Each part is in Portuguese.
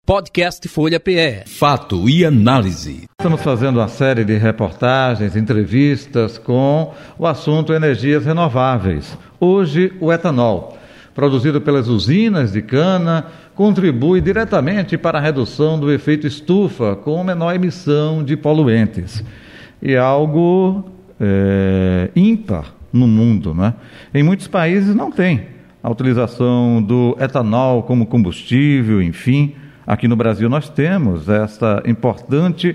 Podcast Folha PE. Fato e análise. Estamos fazendo uma série de reportagens, entrevistas com o assunto energias renováveis. Hoje, o etanol, produzido pelas usinas de cana, contribui diretamente para a redução do efeito estufa, com menor emissão de poluentes. E é algo ímpar no mundo, né? Em muitos países não tem a utilização do etanol como combustível, enfim. Aqui no Brasil nós temos essa importante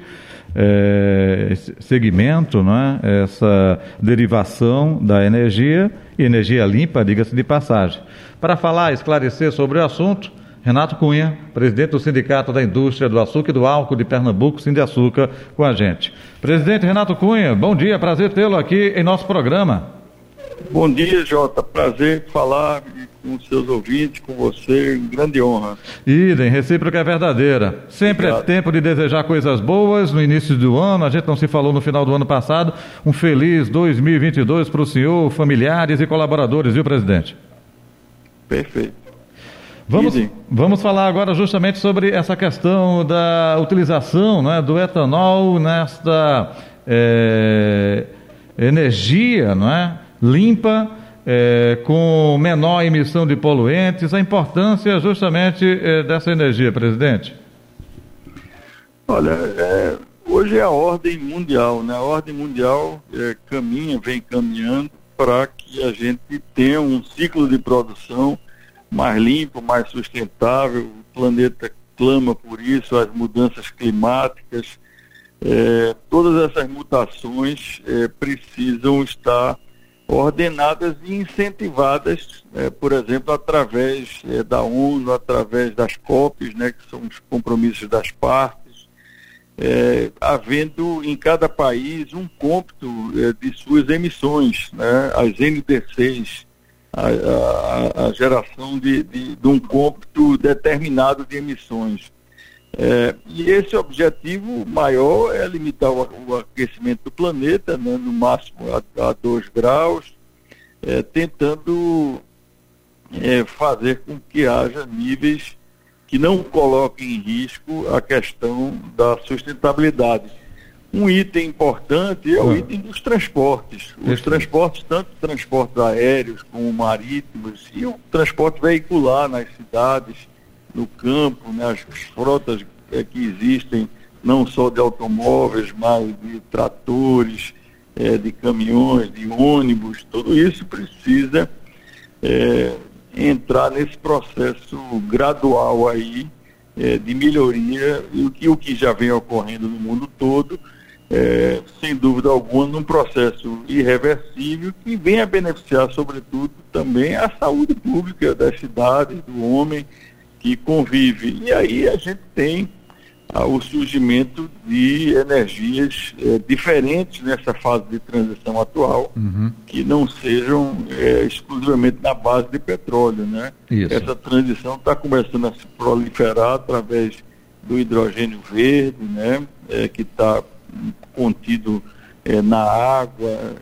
segmento, né? Essa derivação da energia e energia limpa, diga-se de passagem. Para falar e esclarecer sobre o assunto, Renato Cunha, presidente do Sindicato da Indústria do Açúcar e do Álcool de Pernambuco, Sindiaçuca, com a gente. Presidente Renato Cunha, bom dia, prazer tê-lo aqui em nosso programa. Bom dia, Jota, prazer falar com os seus ouvintes, com você, grande honra. Idem, recíproca é verdadeira. Sempre Obrigado. É tempo de desejar coisas boas no início do ano, a gente não se falou no final do ano passado. Um feliz 2022 para o senhor, familiares e colaboradores, viu, presidente? Perfeito. Vamos falar agora justamente sobre essa questão da utilização, né, do etanol nesta energia, não é? Limpa, com menor emissão de poluentes, a importância justamente dessa energia, presidente? Olha, hoje é a ordem mundial, né? A ordem mundial vem caminhando para que a gente tenha um ciclo de produção mais limpo, mais sustentável. O planeta clama por isso, as mudanças climáticas, todas essas mutações precisam estar ordenadas e incentivadas, por exemplo, através da ONU, através das COPs, né, que são os compromissos das partes, havendo em cada país um cômputo de suas emissões, né, as NDCs, a geração de um cômputo determinado de emissões. E esse objetivo maior é limitar o aquecimento do planeta, né, no máximo a 2 graus, tentando fazer com que haja níveis que não coloquem em risco a questão da sustentabilidade. Um item importante é o item dos transportes. Os transportes, tanto transportes aéreos como marítimos, e o transporte veicular nas cidades, no campo, né, as frotas que existem, não só de automóveis, mas de tratores, de caminhões, de ônibus, tudo isso precisa entrar nesse processo gradual aí, de melhoria, e o que já vem ocorrendo no mundo todo, sem dúvida alguma, num processo irreversível que vem a beneficiar, sobretudo, também a saúde pública das cidades, do homem que convive. E aí a gente tem o surgimento de energias diferentes nessa fase de transição atual, que não sejam exclusivamente na base de petróleo, né? Isso. Essa transição está começando a se proliferar através do hidrogênio verde, né? Que está contido na água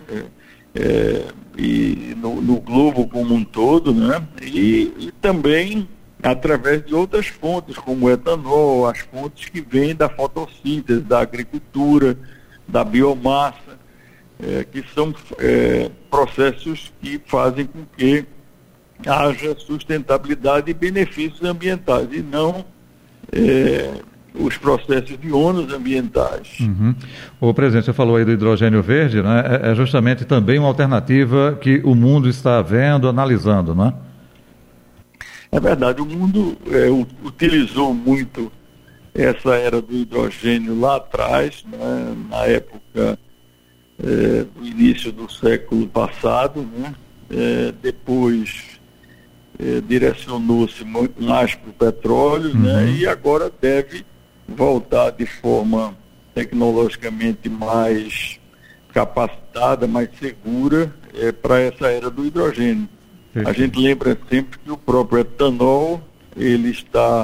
e no globo como um todo, né? E também através de outras fontes, como o etanol, as fontes que vêm da fotossíntese, da agricultura, da biomassa, que são processos que fazem com que haja sustentabilidade e benefícios ambientais, e não os processos de ônus ambientais. O presidente, você falou aí do hidrogênio verde, né? É justamente também uma alternativa que o mundo está vendo, analisando, não é? É verdade, o mundo utilizou muito essa era do hidrogênio lá atrás, né, na época do início do século passado, né, depois direcionou-se muito mais para o petróleo, né, e agora deve voltar de forma tecnologicamente mais capacitada, mais segura para essa era do hidrogênio. A gente lembra sempre que o próprio etanol, ele está,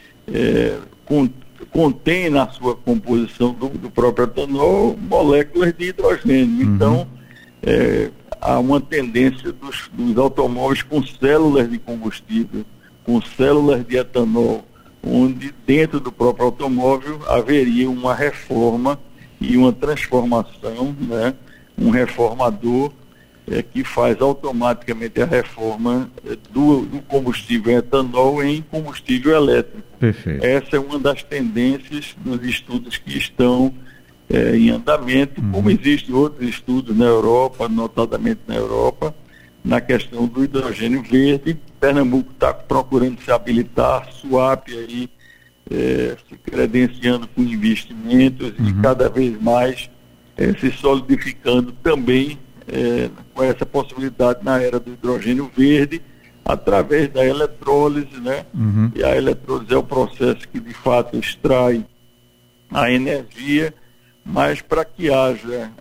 contém na sua composição do próprio etanol moléculas de hidrogênio. Então, há uma tendência dos automóveis com células de combustível, com células de etanol, onde dentro do próprio automóvel haveria uma reforma e uma transformação, né? Um reformador que faz automaticamente a reforma do combustível etanol em combustível elétrico. Perfeito. Essa é uma das tendências dos estudos que estão em andamento, como existem outros estudos na Europa, notadamente na Europa, na questão do hidrogênio verde. Pernambuco está procurando se habilitar, a SUAP aí se credenciando com investimentos e cada vez mais se solidificando também com essa possibilidade na era do hidrogênio verde, através da eletrólise, né? E a eletrólise é o processo que de fato extrai a energia, mas para que haja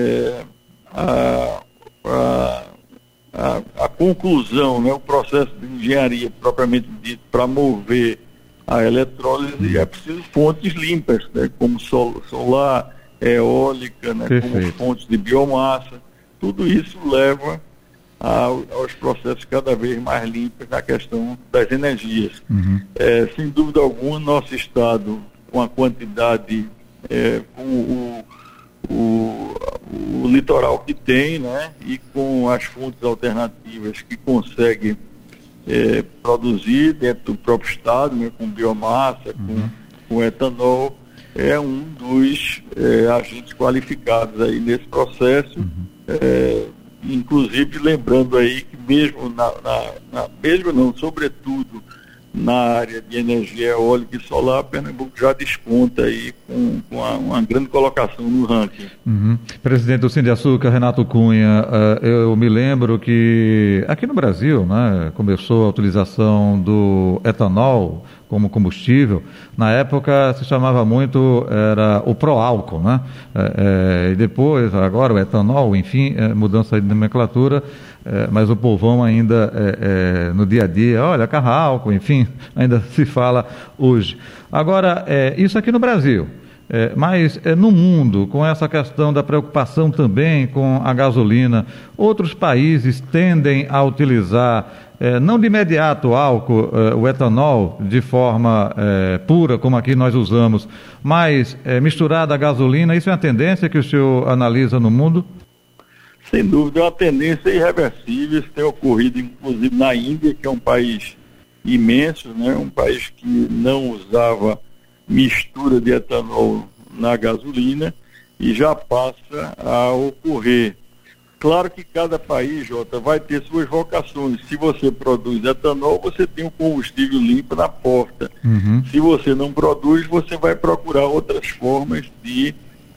a conclusão, né? O processo de engenharia propriamente dito para mover a eletrólise, é preciso fontes limpas, né? Como solar, eólica, né? Como fontes de biomassa. Tudo isso leva aos processos cada vez mais limpos na questão das energias. Sem dúvida alguma, nosso estado, com a quantidade, com o litoral que tem, né? E com as fontes alternativas que consegue produzir dentro do próprio estado, né? Com biomassa, com etanol, é um dos agentes qualificados aí nesse processo. Inclusive lembrando aí que mesmo sobretudo na área de energia eólica e solar, Pernambuco já desponta aí com uma grande colocação no ranking. Presidente do Sindiaçuca, Renato Cunha, eu me lembro que aqui no Brasil, né, começou a utilização do etanol como combustível. Na época se chamava muito, era o pró-álcool, né? E depois, agora o etanol, enfim, mudança de nomenclatura, mas o povão ainda no dia a dia, olha, carro-álcool, enfim, ainda se fala hoje. Agora, isso aqui no Brasil, mas no mundo, com essa questão da preocupação também com a gasolina, outros países tendem a utilizar não de imediato álcool, o etanol de forma pura, como aqui nós usamos, mas misturada à gasolina. Isso é uma tendência que o senhor analisa no mundo? Sem dúvida, é uma tendência irreversível. Isso tem ocorrido inclusive na Índia, que é um país imenso, né? Um país que não usava mistura de etanol na gasolina e já passa a ocorrer. Claro que cada país, Jota, vai ter suas vocações. Se você produz etanol, você tem um combustível limpo na porta. Se você não produz, você vai procurar outras formas de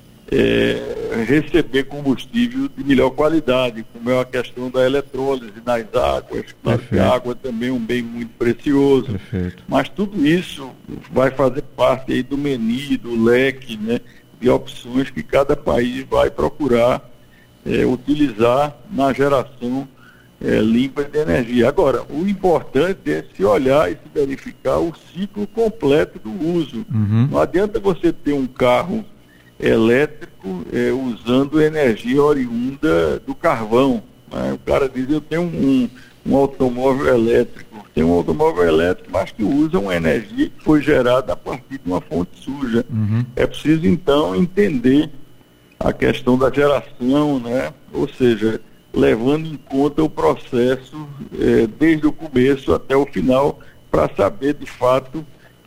receber combustível de melhor qualidade, como é a questão da eletrólise nas águas. Claro que a água também é um bem muito precioso. Mas tudo isso vai fazer parte aí do menu, do leque, né, de opções que cada país vai procurar utilizar na geração limpa de energia. Agora, o importante é se olhar e se verificar o ciclo completo do uso. Não adianta você ter um carro elétrico usando energia oriunda do carvão, né? O cara diz, eu tenho um automóvel elétrico. Tem um automóvel elétrico, mas que usa uma energia que foi gerada a partir de uma fonte suja. É preciso, então, entender a questão da geração, né? Ou seja, levando em conta o processo desde o começo até o final, para saber de fato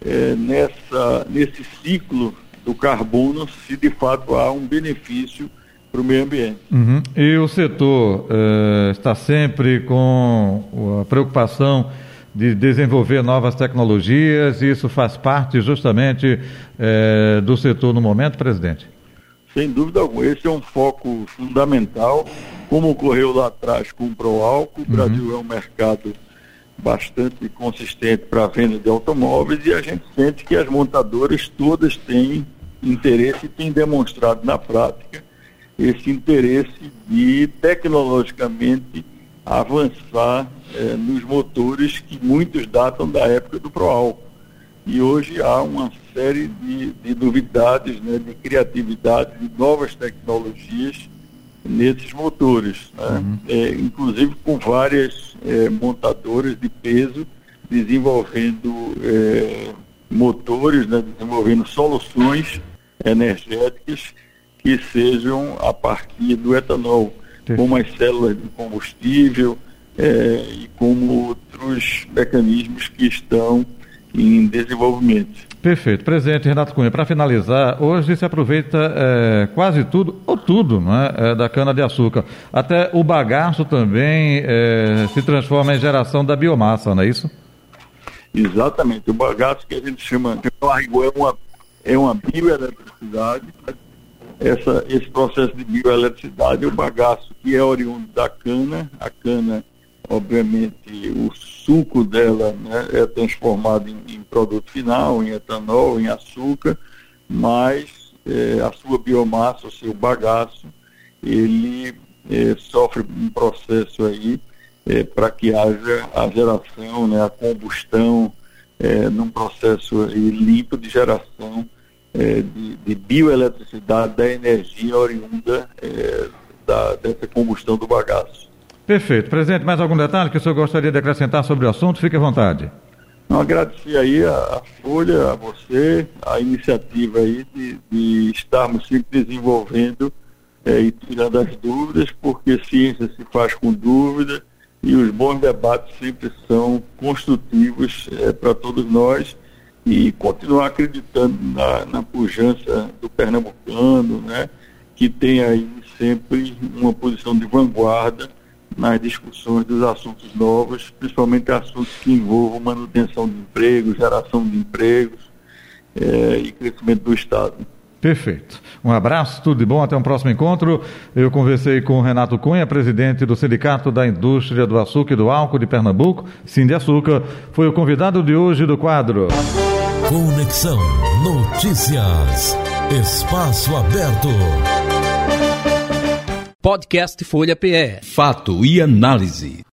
nesse ciclo do carbono se de fato há um benefício para o meio ambiente. E o setor está sempre com a preocupação de desenvolver novas tecnologias, e isso faz parte justamente do setor no momento, presidente? Sem dúvida alguma, esse é um foco fundamental, como ocorreu lá atrás com o pró-álcool. O Brasil é um mercado bastante consistente para a venda de automóveis e a gente sente que as montadoras todas têm interesse e têm demonstrado na prática esse interesse de tecnologicamente avançar nos motores que muitos datam da época do pró-álcool. E hoje há uma série de novidades, né, de criatividade, de novas tecnologias nesses motores, né? Inclusive com várias montadoras de peso desenvolvendo motores, né, desenvolvendo soluções energéticas que sejam a partir do etanol, como as células de combustível e como outros mecanismos que estão em desenvolvimento. Perfeito. Presidente Renato Cunha, para finalizar, hoje se aproveita quase tudo, ou tudo, né, da cana-de-açúcar. Até o bagaço também se transforma em geração da biomassa, não é isso? Exatamente. O bagaço que a gente chama é uma bioeletricidade. Esse processo de bioeletricidade, o bagaço que é oriundo da cana, a cana, obviamente, o suco dela, né, é transformado em produto final, em etanol, em açúcar, mas a sua biomassa, o seu bagaço, ele sofre um processo aí para que haja a geração, né, a combustão, num processo aí limpo de geração de bioeletricidade, da energia oriunda dessa combustão do bagaço. Perfeito. Presidente, mais algum detalhe que o senhor gostaria de acrescentar sobre o assunto? Fique à vontade. Agradecer aí a Folha, a você, a iniciativa aí de estarmos sempre desenvolvendo e tirando as dúvidas, porque ciência se faz com dúvida e os bons debates sempre são construtivos para todos nós, e continuar acreditando na pujança do pernambucano, né, que tem aí sempre uma posição de vanguarda nas discussões dos assuntos novos, principalmente assuntos que envolvam manutenção de empregos, geração de empregos e crescimento do Estado. Perfeito. Um abraço, tudo de bom, até um próximo encontro. Eu conversei com o Renato Cunha, presidente do Sindicato da Indústria do Açúcar e do Álcool de Pernambuco, Sindiaçuca, foi o convidado de hoje do quadro Conexão Notícias. Espaço aberto. Podcast Folha PE. Fato e análise.